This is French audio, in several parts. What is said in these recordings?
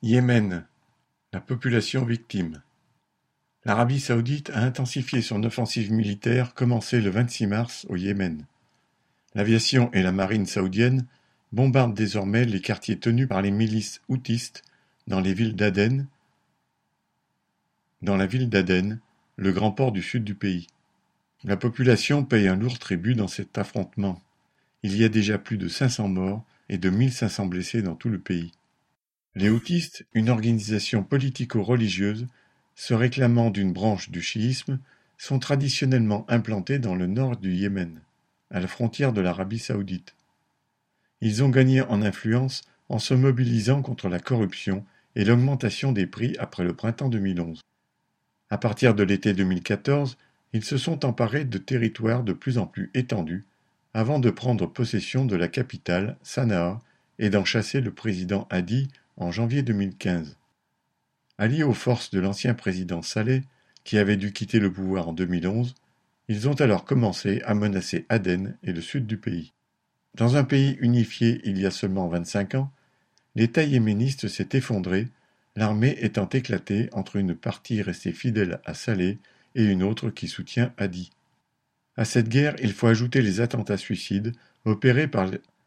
Yémen, la population victime. L'Arabie saoudite a intensifié son offensive militaire commencée le 26 mars au Yémen. L'aviation et la marine saoudienne bombardent désormais les quartiers tenus par les milices houthistes dans les villes d'Aden, dans la ville d'Aden, le grand port du sud du pays. La population paye un lourd tribut dans cet affrontement. Il y a déjà plus de 500 morts et de 1500 blessés dans tout le pays. Les houthistes, une organisation politico-religieuse se réclamant d'une branche du chiisme, sont traditionnellement implantés dans le nord du Yémen, à la frontière de l'Arabie saoudite. Ils ont gagné en influence en se mobilisant contre la corruption et l'augmentation des prix après le printemps 2011. À partir de l'été 2014, ils se sont emparés de territoires de plus en plus étendus avant de prendre possession de la capitale, Sanaa, et d'en chasser le président Hadi en janvier 2015. Alliés aux forces de l'ancien président Saleh, qui avait dû quitter le pouvoir en 2011, ils ont alors commencé à menacer Aden et le sud du pays. Dans un pays unifié il y a seulement 25 ans, l'État yéménite s'est effondré, l'armée étant éclatée entre une partie restée fidèle à Saleh et une autre qui soutient Hadi. À cette guerre, il faut ajouter les attentats suicides opérés par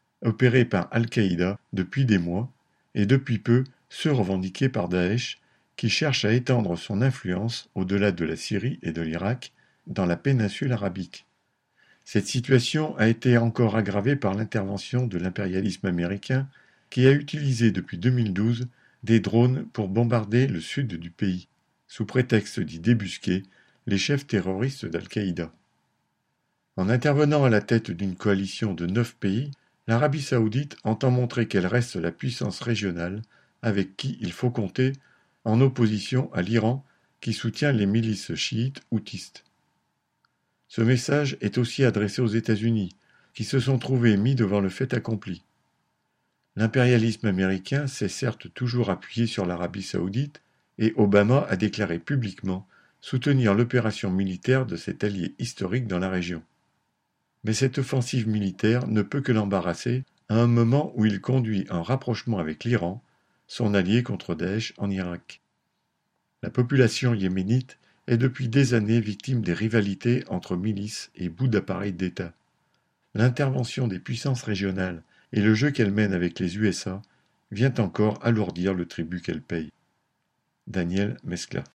Al-Qaïda depuis des mois, et depuis peu ceux revendiqués par Daesh, qui cherche à étendre son influence au-delà de la Syrie et de l'Irak, dans la péninsule arabique. Cette situation a été encore aggravée par l'intervention de l'impérialisme américain, qui a utilisé depuis 2012 des drones pour bombarder le sud du pays, sous prétexte d'y débusquer les chefs terroristes d'Al-Qaïda. En intervenant à la tête d'une coalition de 9 pays, l'Arabie saoudite entend montrer qu'elle reste la puissance régionale avec qui il faut compter, en opposition à l'Iran qui soutient les milices chiites houthistes. Ce message est aussi adressé aux États-Unis, qui se sont trouvés mis devant le fait accompli. L'impérialisme américain s'est certes toujours appuyé sur l'Arabie saoudite, et Obama a déclaré publiquement soutenir l'opération militaire de cet allié historique dans la région. Mais cette offensive militaire ne peut que l'embarrasser à un moment où il conduit un rapprochement avec l'Iran, son allié contre Daesh en Irak. La population yéménite est depuis des années victime des rivalités entre milices et bouts d'appareils d'État. L'intervention des puissances régionales et le jeu qu'elles mènent avec les USA vient encore alourdir le tribut qu'elles payent. Daniel Mescla.